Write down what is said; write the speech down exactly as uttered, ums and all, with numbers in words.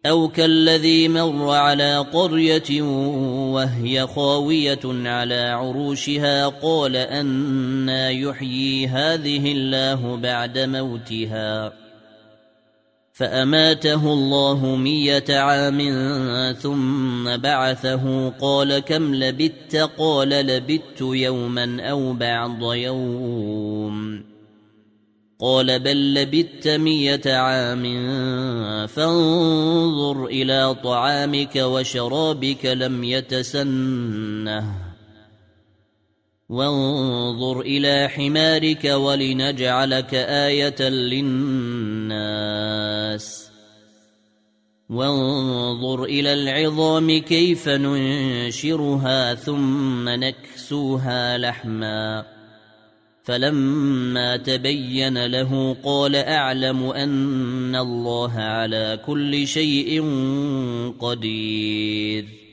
أو كالذي مر على قرية وهي خاوية على عروشها قال أنى يحيي هذه الله بعد موتها فأماته الله مئة عام ثم بعثه قال كم لبثت قال لبثت يوما أو بعض يوم قال بل لبثت مئة عام فانظر إلى طعامك وشرابك لم يتسنه وانظر إلى حمارك ولنجعلك آية للناس وانظر إلى العظام كيف ننشرها ثم نكسوها لحما فلما تبين له قال أعلم أن الله على كل شيء قدير